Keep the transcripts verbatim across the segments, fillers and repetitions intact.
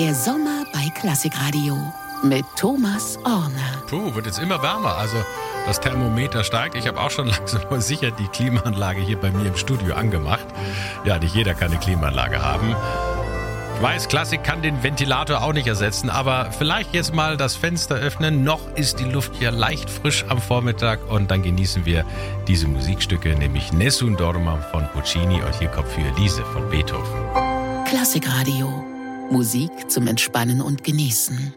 Der Sommer bei Klassikradio mit Thomas Orner. Puh, wird jetzt immer wärmer. Also das Thermometer steigt. Ich habe auch schon langsam aber sicher die Klimaanlage hier bei mir im Studio angemacht. Ja, nicht jeder kann eine Klimaanlage haben. Ich weiß, Klassik kann den Ventilator auch nicht ersetzen, aber vielleicht jetzt mal das Fenster öffnen. Noch ist die Luft hier leicht frisch am Vormittag und dann genießen wir diese Musikstücke, nämlich Nessun Dorma von Puccini und hier kommt für Elise von Beethoven. Klassikradio. Musik zum Entspannen und Genießen.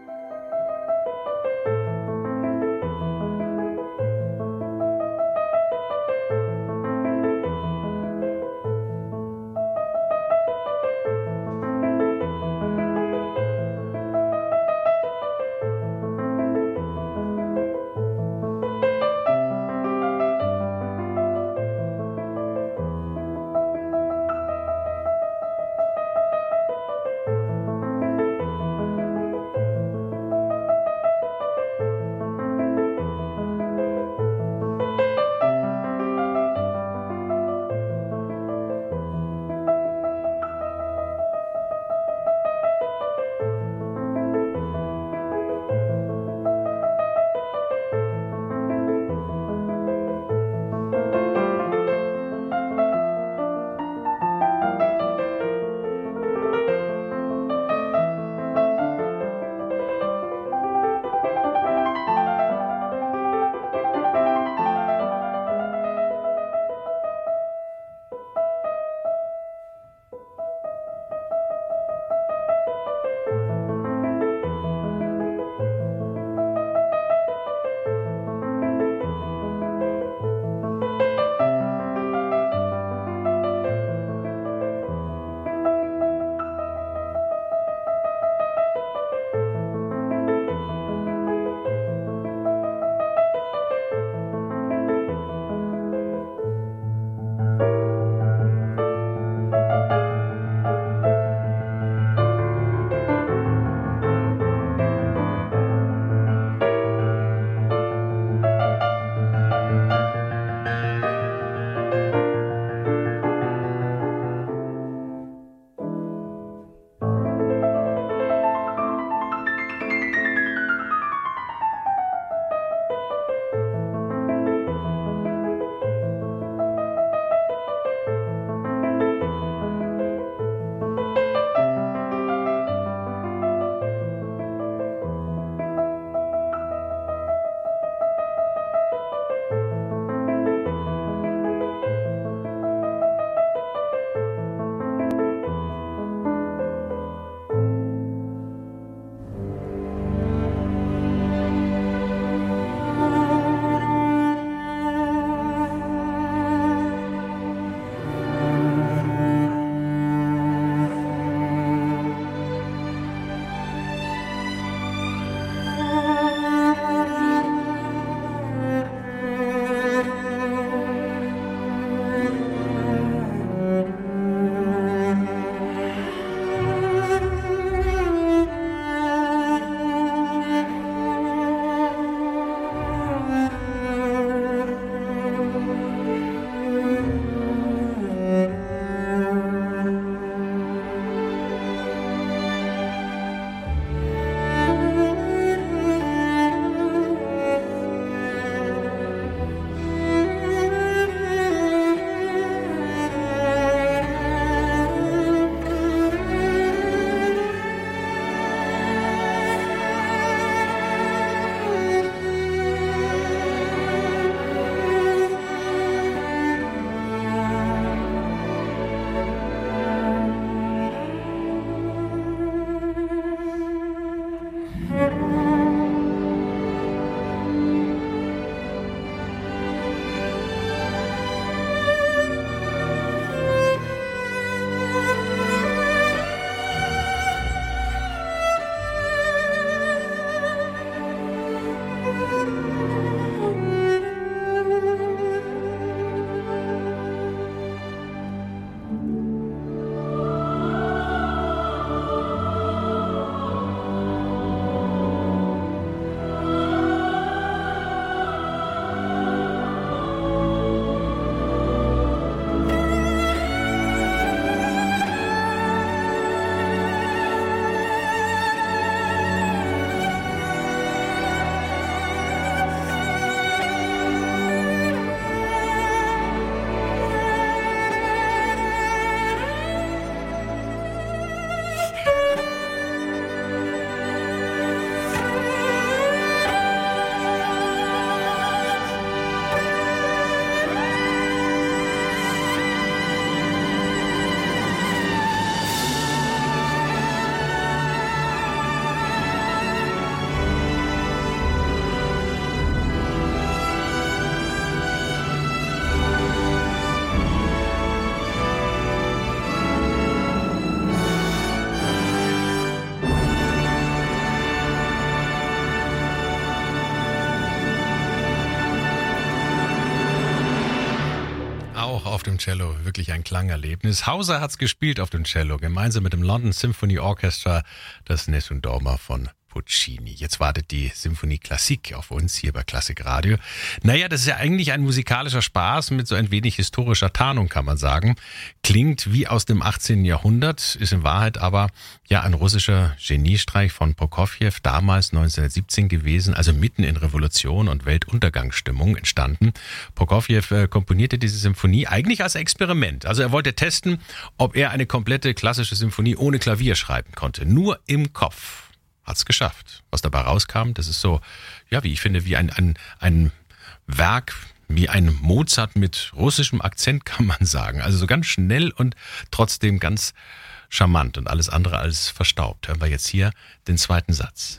dem Cello, wirklich ein Klangerlebnis. Hauser hat's gespielt auf dem Cello, gemeinsam mit dem London Symphony Orchestra, das Nessun Dorma von Puccini. Jetzt wartet die Symphonie Klassik auf uns hier bei Klassik Radio. Naja, das ist ja eigentlich ein musikalischer Spaß mit so ein wenig historischer Tarnung, kann man sagen. Klingt wie aus dem achtzehnten Jahrhundert, ist in Wahrheit aber ja ein russischer Geniestreich von Prokofjew, damals neunzehnhundertsiebzehn gewesen, also mitten in Revolution und Weltuntergangsstimmung entstanden. Prokofjew äh, komponierte diese Symphonie eigentlich als Experiment. Also er wollte testen, ob er eine komplette klassische Symphonie ohne Klavier schreiben konnte, nur im Kopf. Hat's geschafft. Was dabei rauskam, das ist so, ja, wie ich finde, wie ein, ein, ein Werk, wie ein Mozart mit russischem Akzent, kann man sagen. Also so ganz schnell und trotzdem ganz charmant und alles andere als verstaubt. Hören wir jetzt hier den zweiten Satz.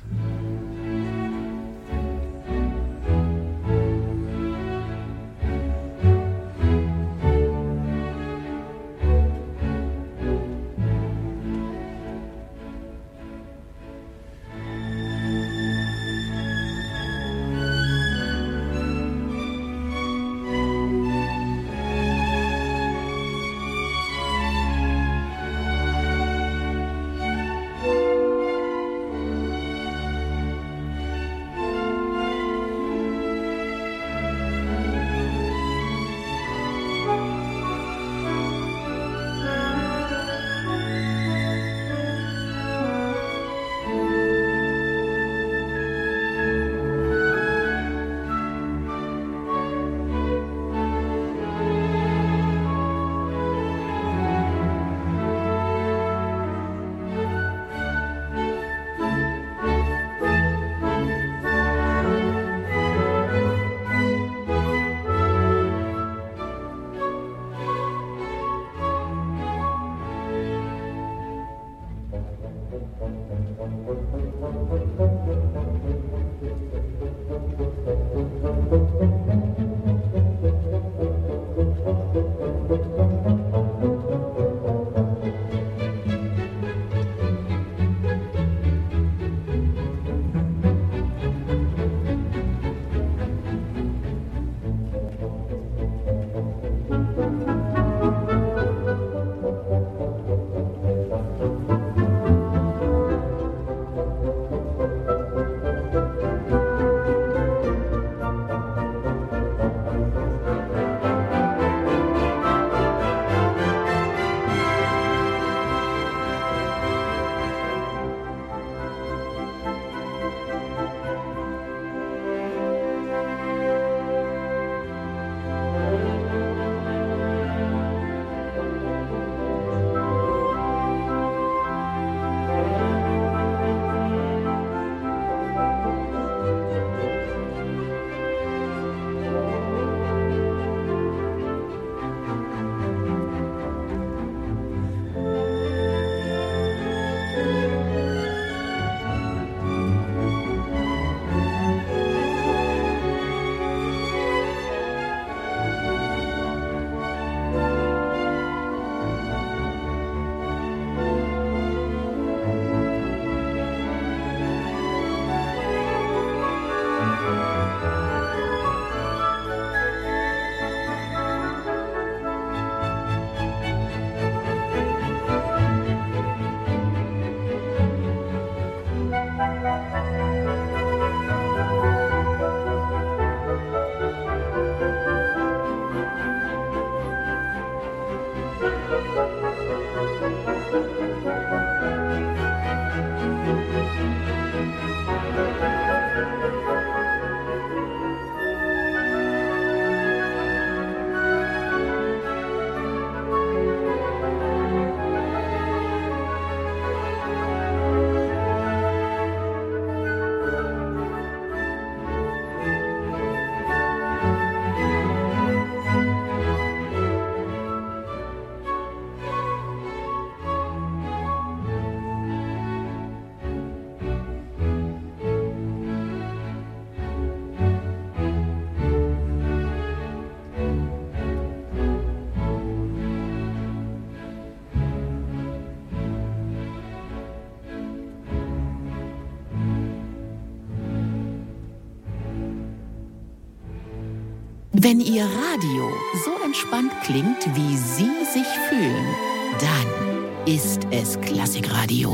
Wenn Ihr Radio so entspannt klingt, wie Sie sich fühlen, dann ist es Klassikradio.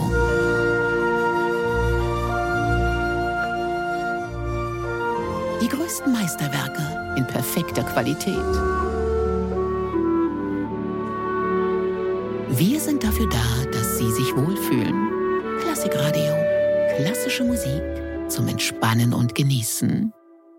Die größten Meisterwerke in perfekter Qualität. Wir sind dafür da, dass Sie sich wohlfühlen. Klassikradio. Klassische Musik zum Entspannen und Genießen.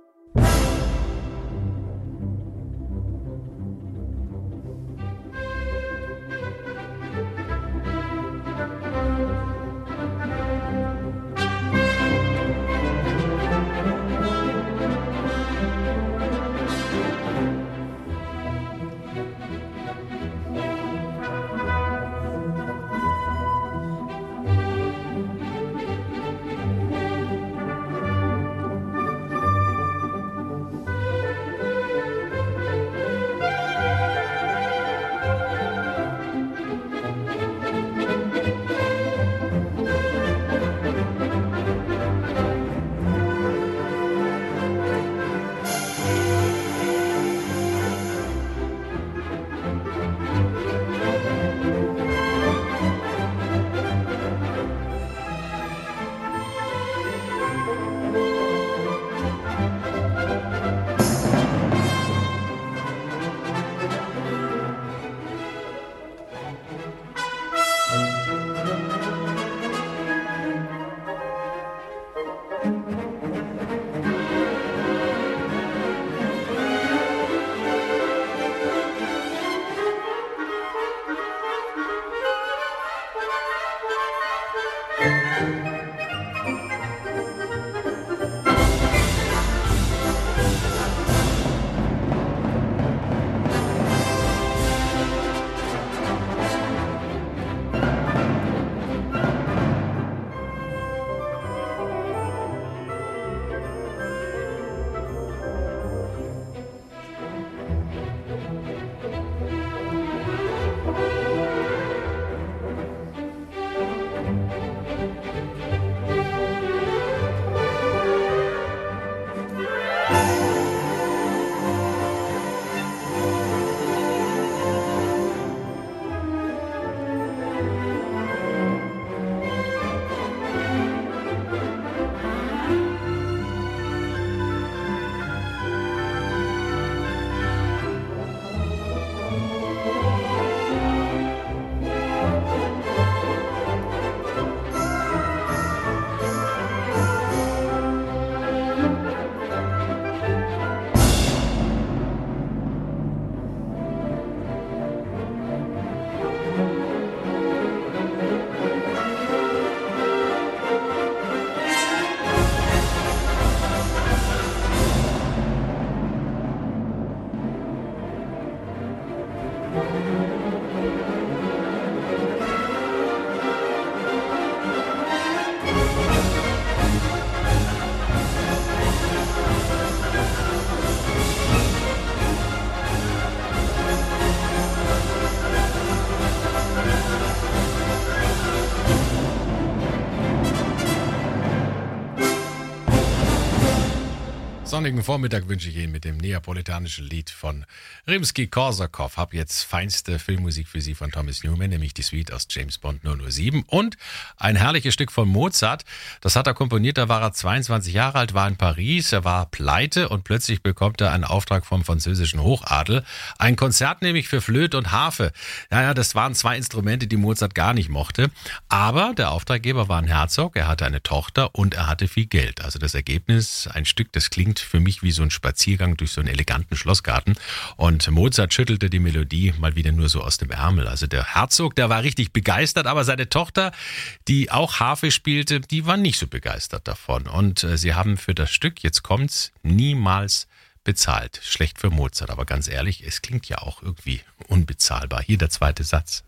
Sonnigen Vormittag wünsche ich Ihnen mit dem neapolitanischen Lied von Rimsky-Korsakow. Hab jetzt feinste Filmmusik für Sie von Thomas Newman, nämlich die Suite aus James Bond null null sieben und ein herrliches Stück von Mozart. Das hat er komponiert, da war er zweiundzwanzig Jahre alt, war in Paris, er war pleite und plötzlich bekommt er einen Auftrag vom französischen Hochadel. Ein Konzert nämlich für Flöte und Harfe. Ja, ja, das waren zwei Instrumente, die Mozart gar nicht mochte. Aber der Auftraggeber war ein Herzog, er hatte eine Tochter und er hatte viel Geld. Also das Ergebnis, ein Stück, das klingt für mich wie so ein Spaziergang durch so einen eleganten Schlossgarten. Und Mozart schüttelte die Melodie mal wieder nur so aus dem Ärmel. Also der Herzog, der war richtig begeistert, aber seine Tochter, die auch Harfe spielte, die war nicht so begeistert davon. Und äh, sie haben für das Stück, jetzt kommt's, niemals bezahlt. Schlecht für Mozart, aber ganz ehrlich, es klingt ja auch irgendwie unbezahlbar. Hier der zweite Satz.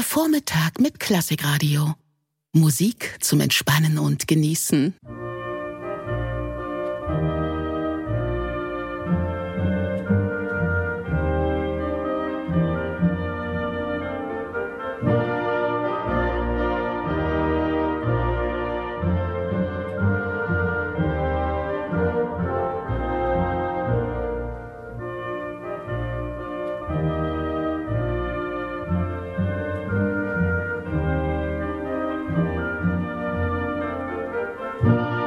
Der Vormittag mit Klassikradio. Musik zum Entspannen und Genießen. Thank you.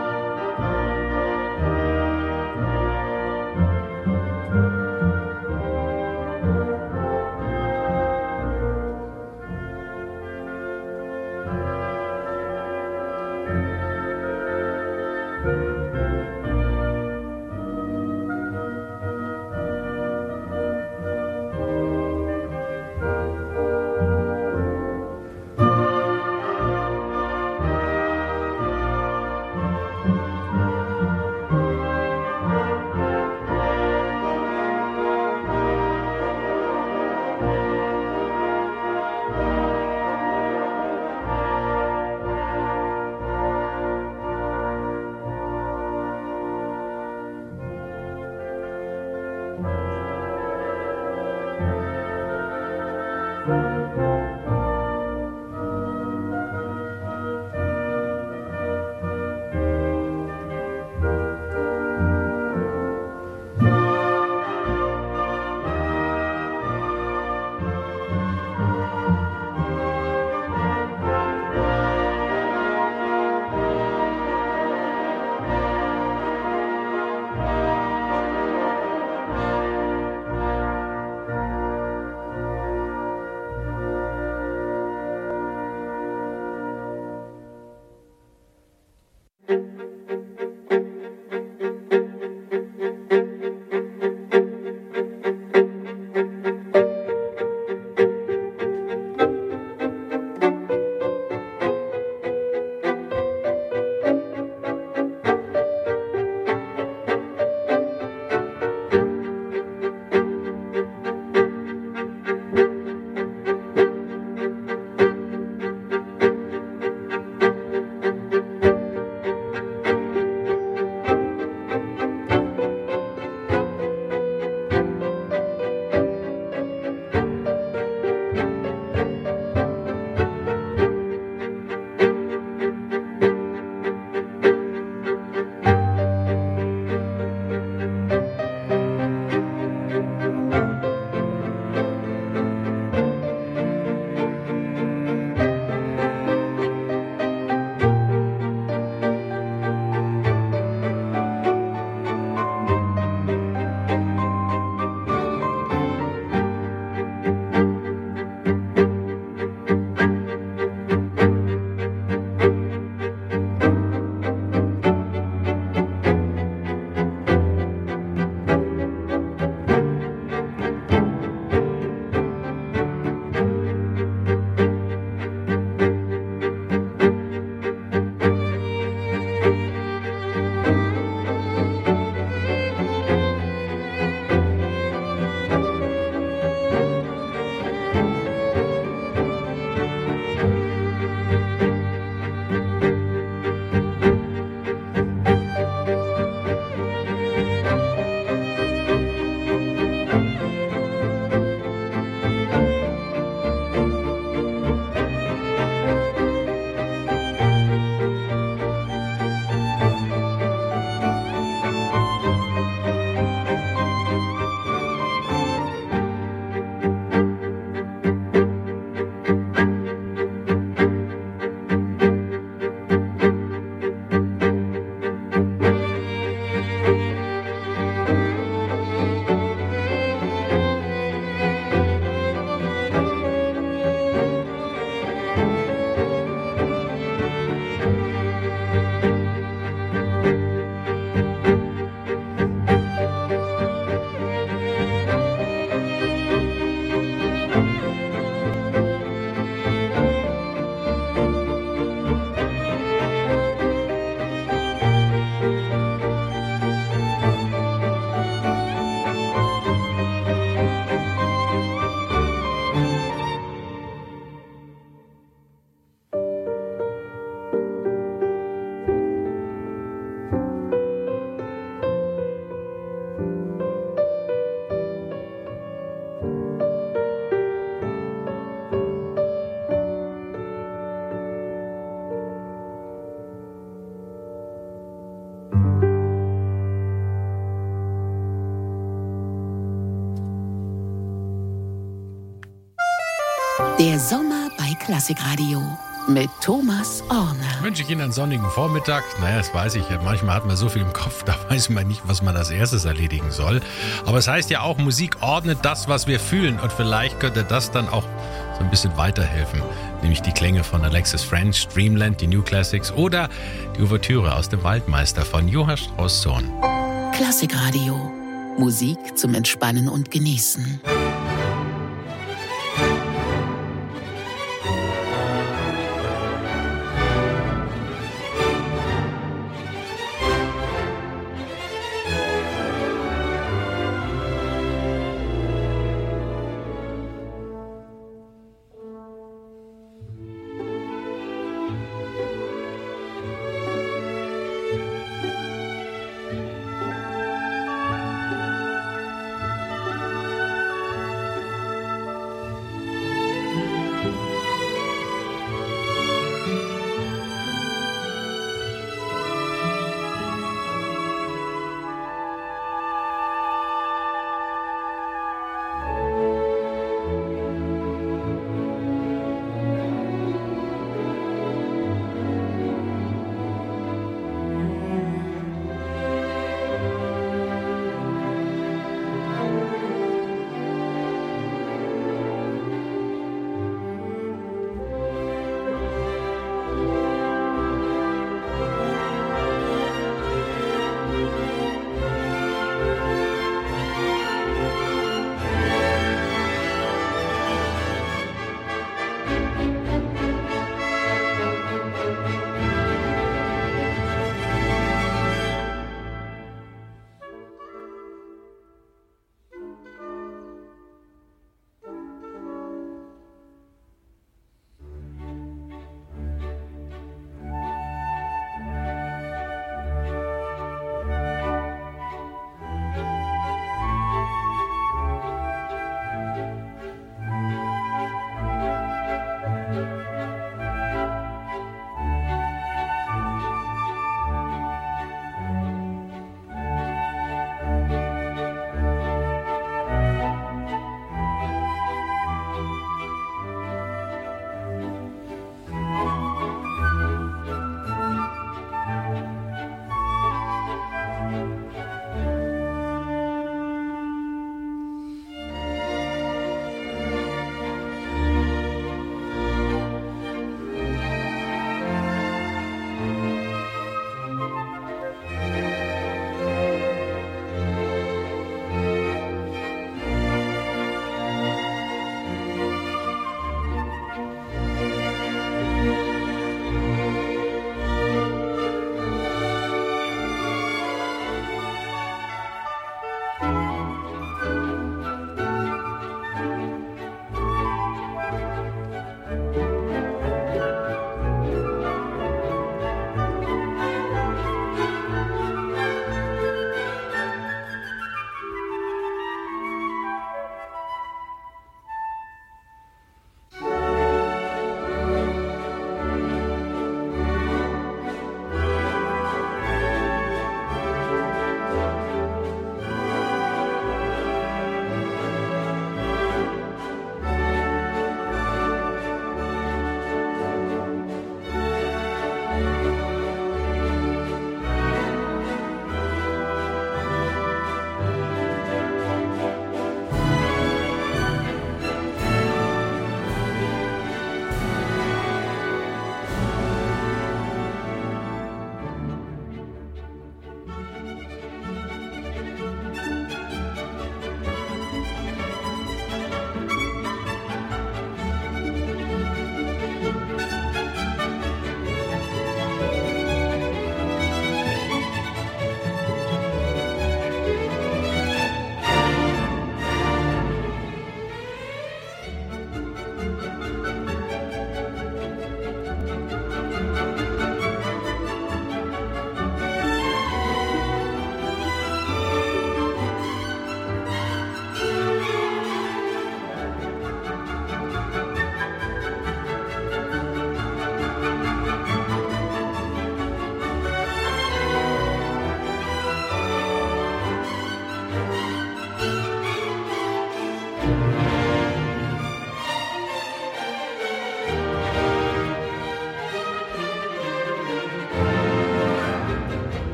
Der Sommer bei Klassikradio mit Thomas Orner. Wünsche ich Ihnen einen sonnigen Vormittag. Naja, das weiß ich. Manchmal hat man so viel im Kopf, da weiß man nicht, was man als erstes erledigen soll. Aber es heißt ja auch, Musik ordnet das, was wir fühlen. Und vielleicht könnte das dann auch so ein bisschen weiterhelfen. Nämlich die Klänge von Alexis French, Dreamland, die New Classics oder die Ouvertüre aus dem Waldmeister von Johann Strauss-Zorn. Klassikradio. Musik zum Entspannen und Genießen.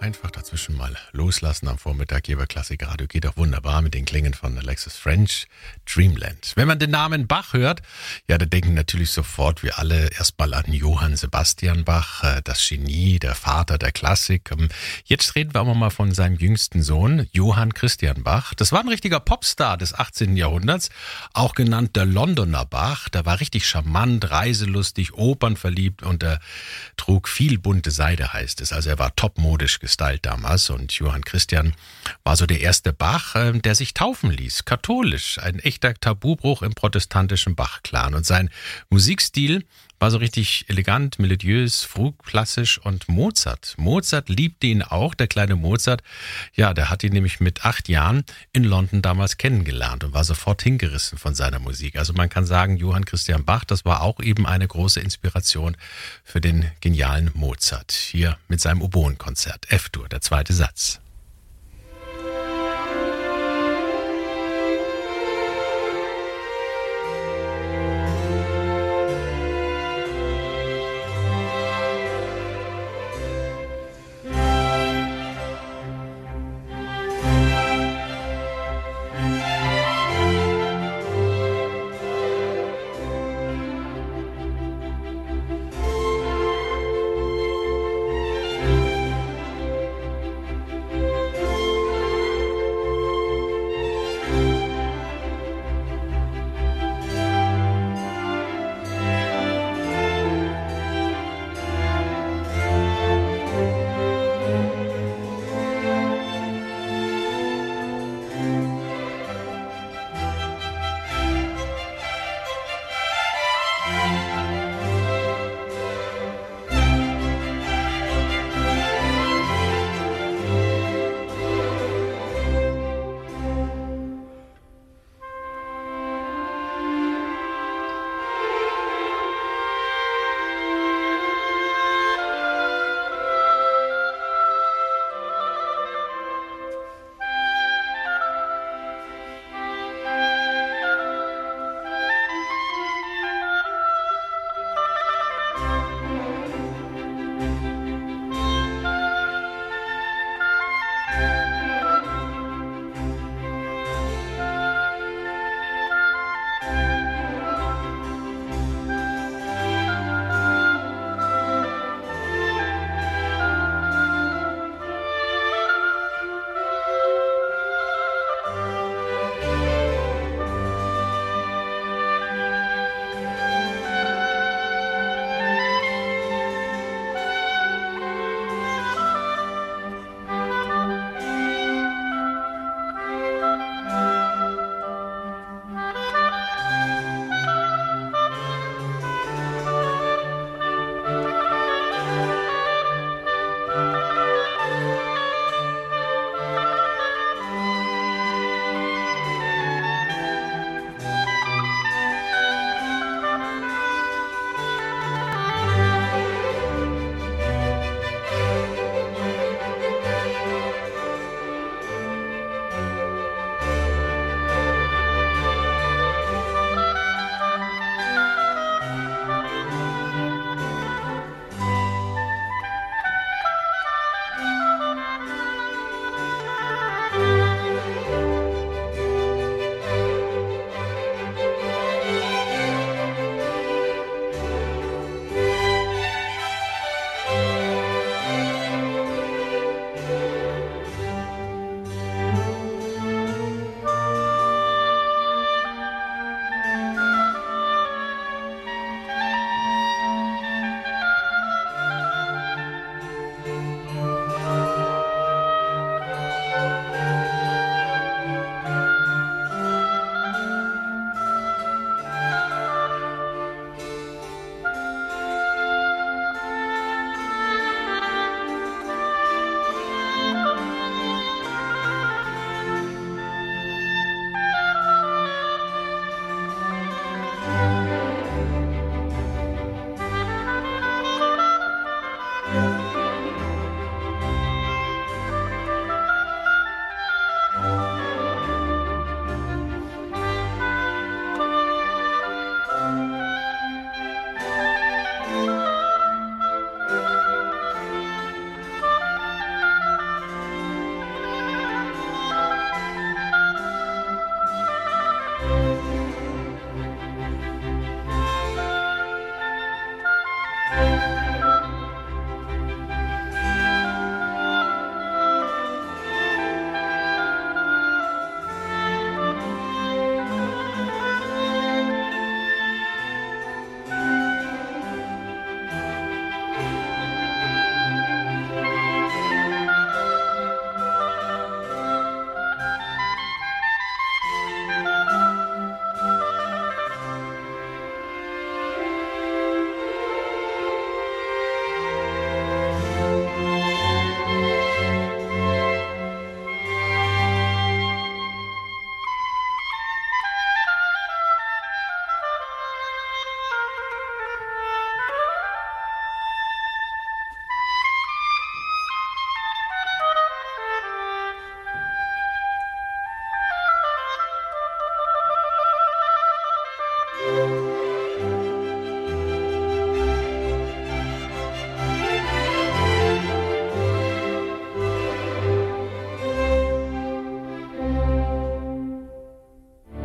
einfach dazwischen mal loslassen am Vormittag hier bei Klassikradio. Geht auch wunderbar mit den Klängen von Alexis French, Dreamland. Wenn man den Namen Bach hört, ja, da denken natürlich sofort wir alle erstmal an Johann Sebastian Bach, das Genie, der Vater der Klassik. Jetzt reden wir aber mal von seinem jüngsten Sohn, Johann Christian Bach. Das war ein richtiger Popstar des achtzehnten. Jahrhunderts, auch genannt der Londoner Bach. Der war richtig charmant, reiselustig, opernverliebt und er trug viel bunte Seide, heißt es. Also er war topmodisch gestylt damals und Johann Christian war so der erste Bach, der sich taufen ließ, katholisch. Ein echter Tabubruch im protestantischen Bach-Clan. Und sein Musikstil war so richtig elegant, melodiös, frühklassisch und Mozart. Mozart liebte ihn auch, der kleine Mozart. Ja, der hat ihn nämlich mit acht Jahren in London damals kennengelernt und war sofort hingerissen von seiner Musik. Also man kann sagen, Johann Christian Bach, das war auch eben eine große Inspiration für den genialen Mozart. Hier mit seinem Oboenkonzert, F-Dur, der zweite Satz.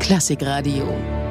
Klassikradio.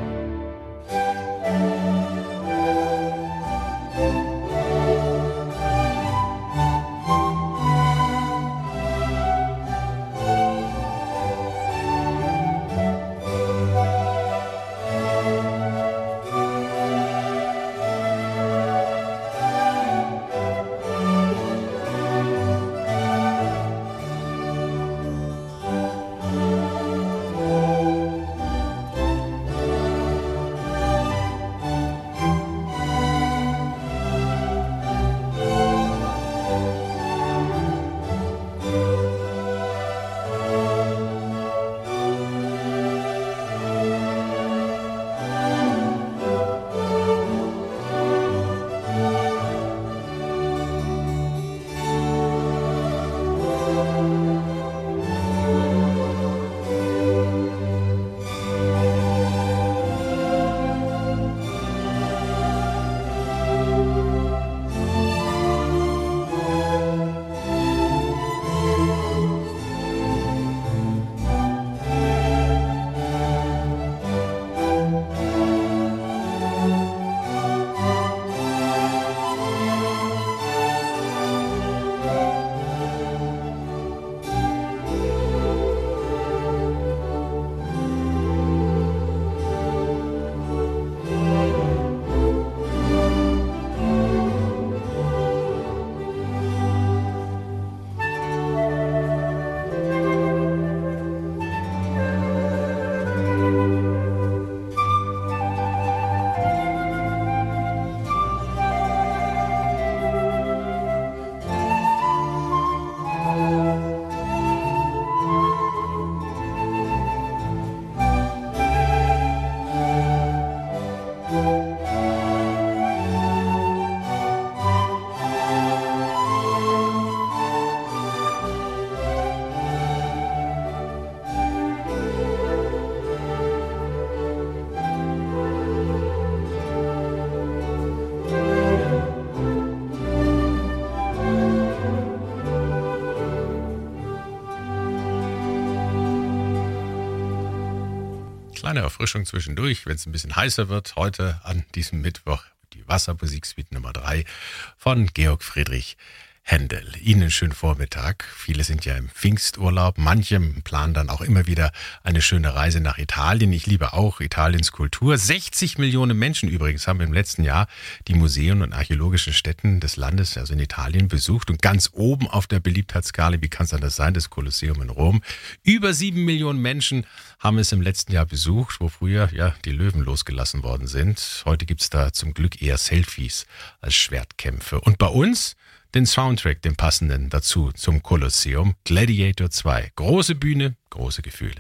Kleine Erfrischung zwischendurch, wenn es ein bisschen heißer wird. Heute an diesem Mittwoch die Wassermusiksuite Nummer drei von Georg Friedrich Händel. Ihnen einen schönen Vormittag. Viele sind ja im Pfingsturlaub. Manche planen dann auch immer wieder eine schöne Reise nach Italien. Ich liebe auch Italiens Kultur. sechzig Millionen Menschen übrigens haben im letzten Jahr die Museen und archäologischen Stätten des Landes, also in Italien, besucht. Und ganz oben auf der Beliebtheitsskala, wie kann es anders sein, das Kolosseum in Rom. Über sieben Millionen Menschen haben es im letzten Jahr besucht, wo früher ja die Löwen losgelassen worden sind. Heute gibt es da zum Glück eher Selfies als Schwertkämpfe. Und bei uns den Soundtrack, den passenden dazu zum Kolosseum, Gladiator zwei. Große Bühne, große Gefühle.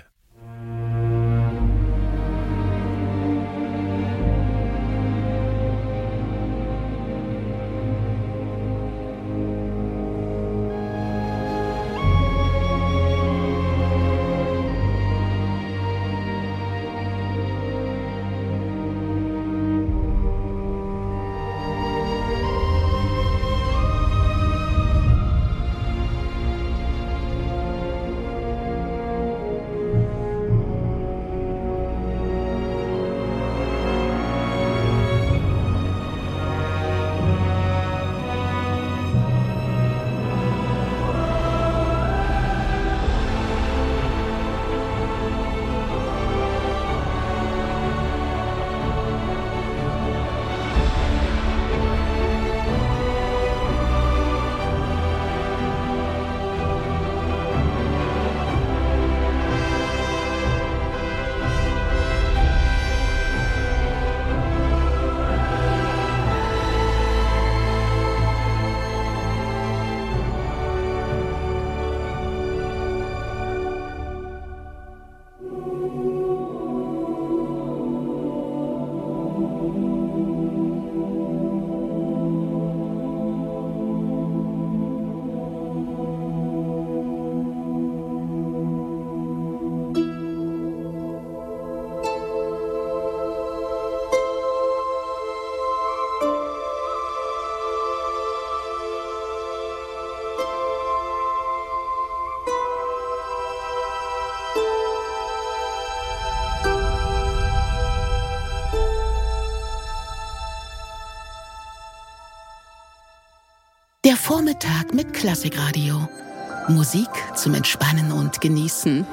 Der Vormittag mit Klassikradio. Musik zum Entspannen und Genießen.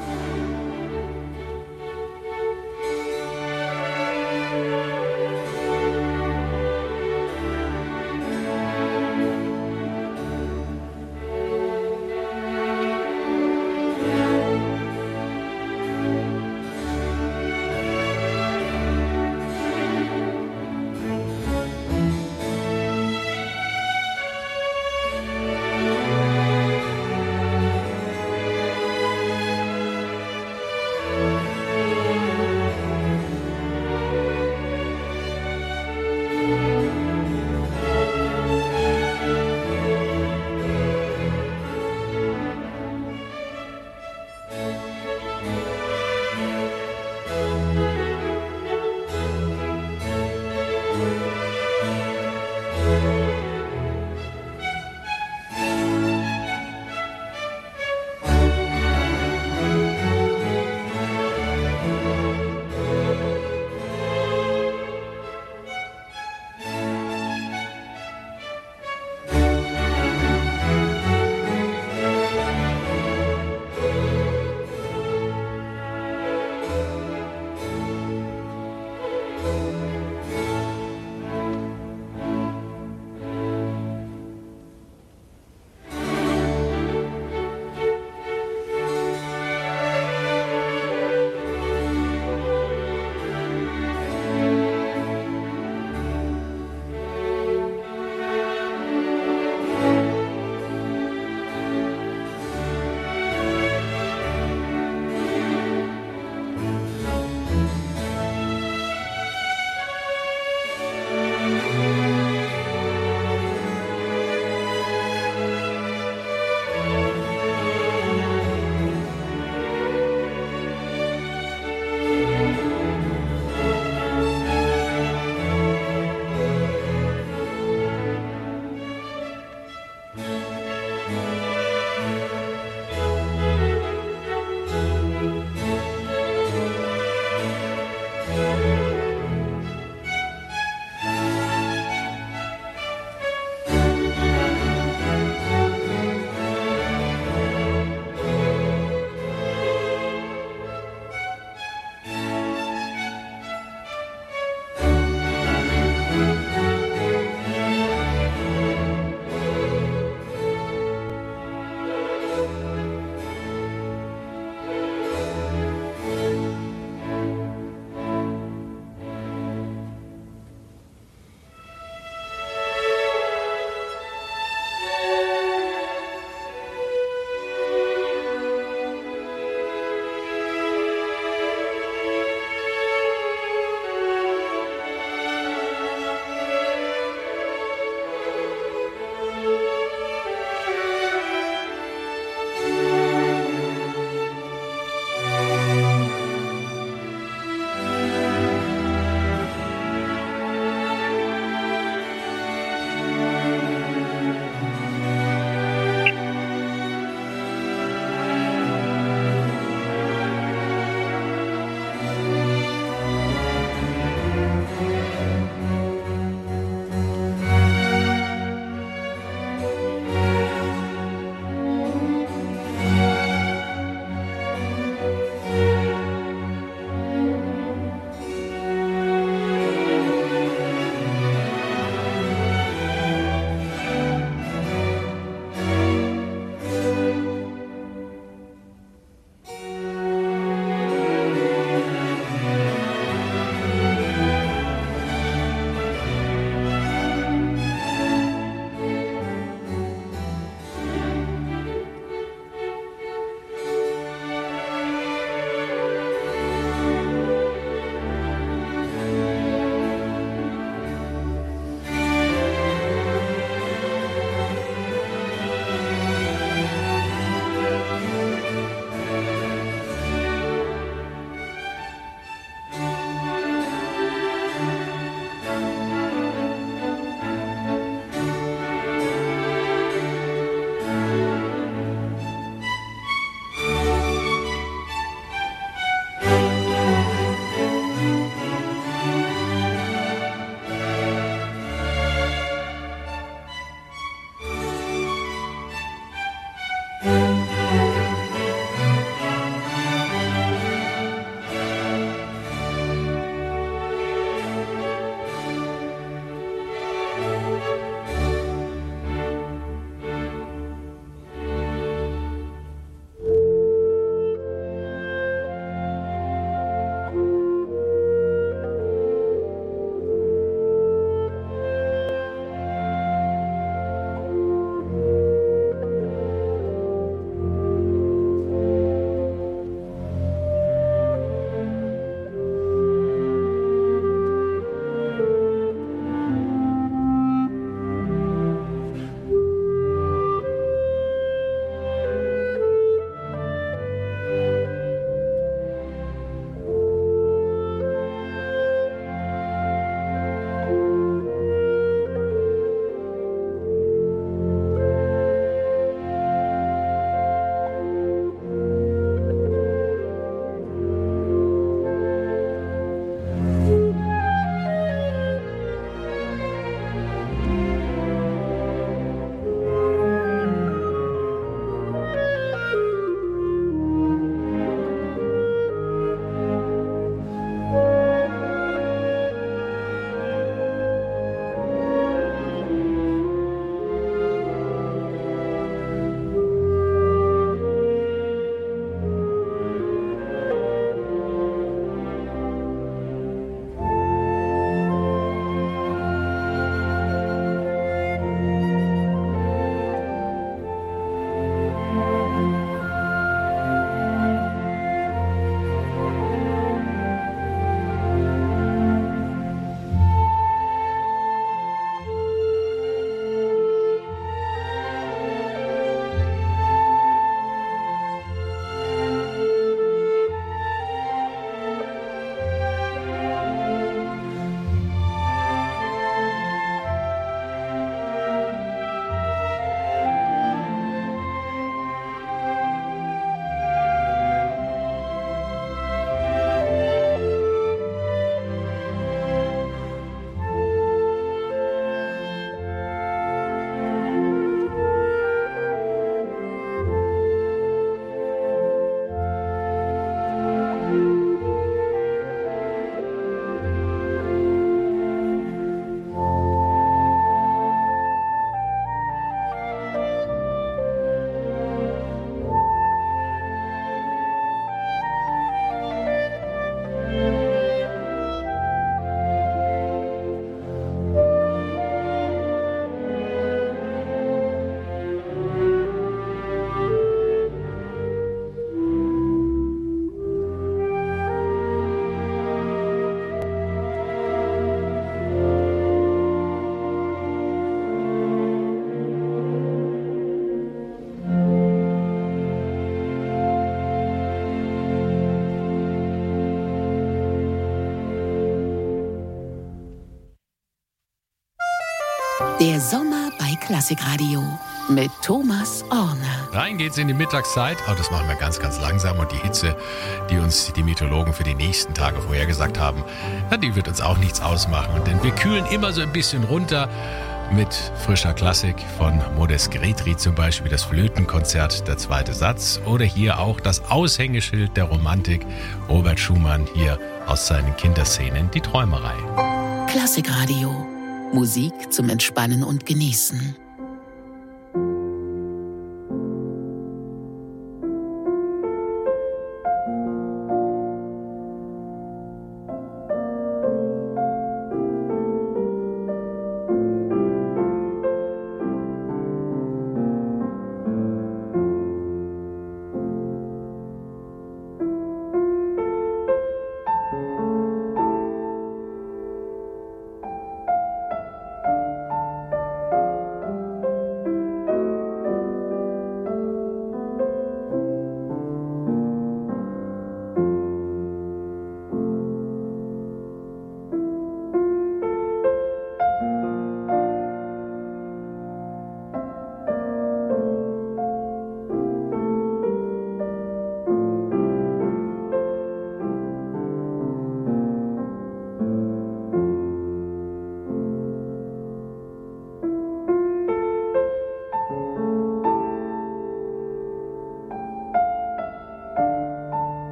Der Sommer bei Klassikradio mit Thomas Orner. Rein geht's in die Mittagszeit. Oh, das machen wir ganz, ganz langsam. Und die Hitze, die uns die Meteorologen für die nächsten Tage vorhergesagt haben, ja, die wird uns auch nichts ausmachen. Denn wir kühlen immer so ein bisschen runter mit frischer Klassik von Modest Gretry, zum Beispiel das Flötenkonzert, der zweite Satz. Oder hier auch das Aushängeschild der Romantik, Robert Schumann, hier aus seinen Kinderszenen, die Träumerei. Klassikradio. Musik zum Entspannen und Genießen.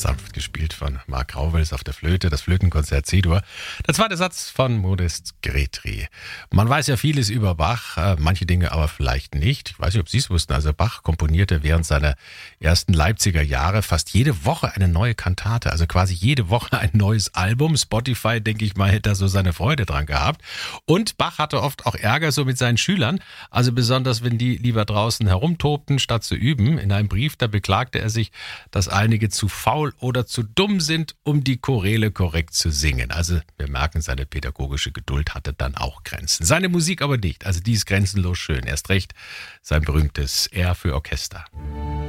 sanft gespielt von Marc Rauvels auf der Flöte, das Flötenkonzert C-Dur. Der zweite Satz von Modest Gretry. Man weiß ja vieles über Bach, äh, manche Dinge aber vielleicht nicht. Ich weiß nicht, ob Sie es wussten. Also Bach komponierte während seiner ersten Leipziger Jahre fast jede Woche eine neue Kantate, also quasi jede Woche ein neues Album. Spotify, denke ich mal, hätte da so seine Freude dran gehabt. Und Bach hatte oft auch Ärger so mit seinen Schülern, also besonders wenn die lieber draußen herumtobten, statt zu üben. In einem Brief, da beklagte er sich, dass einige zu faul oder zu dumm sind, um die Choräle korrekt zu singen. Also wir merken, seine pädagogische Geduld hatte dann auch Grenzen. Seine Musik aber nicht, also die ist grenzenlos schön. Erst recht sein berühmtes R für Orchester.